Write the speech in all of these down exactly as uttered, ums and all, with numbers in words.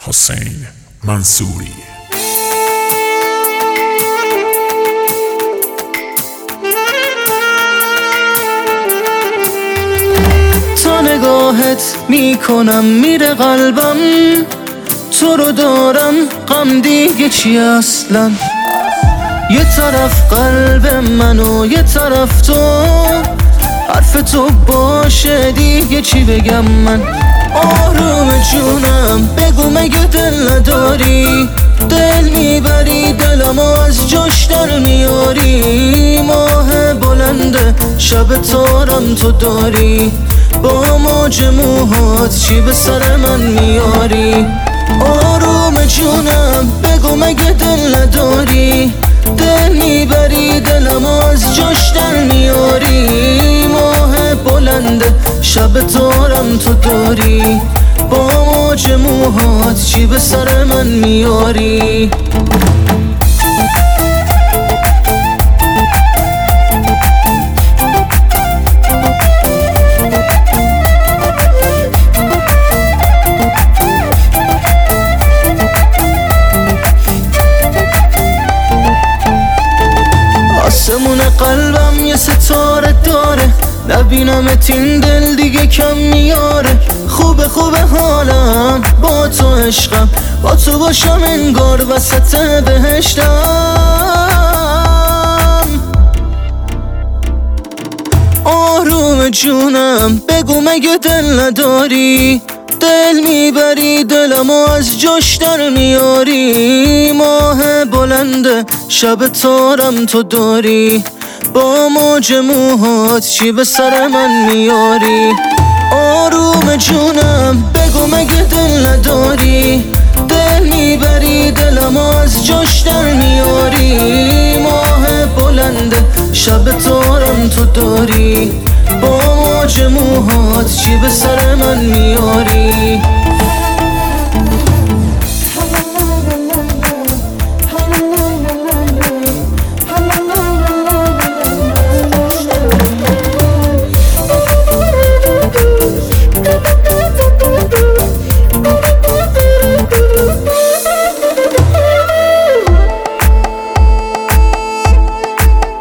حسین منصوری. تا نگاهت میکنم میره قلبم، تو رو دارم غم دیگه چی اصلا؟ یه طرف قلب من و یه طرف تو، حرف تو باشه دیگه چی بگم من؟ آروم جونم بگو مگه دل نداری؟ دل میبری دلمو از جاش در میاری. ماه بلنده شب تارم تو داری، با موج موهات چی به سر من میاری؟ آروم جونم بگو مگه دل نداری؟ دل میبری دلمو از جاش در میاری. ماه بلنده شب تارم تو داری، با موج موهات چی به سر من میاری؟ آسمون قلبم یه ستاره داره، نبینمت این دل دیگه کم میاره. خوبه خوبه حالم با تو عشقم، با تو باشم انگار وسط بهشتم. آروم جونم بگو مگه دل نداری؟ دل میبری دلمو از جاش در میاری. ماه بلنده شب تارم تو داری، با موج موهات چی به سر من میاری؟ آروم جونم بگو مگه دل نداری؟ دل میبری دلمو از جاش در میاری. ماه بلنده شب تارم تو داری، با موج موهات چی به سر من میاری؟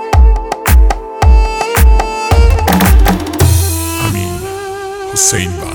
حسین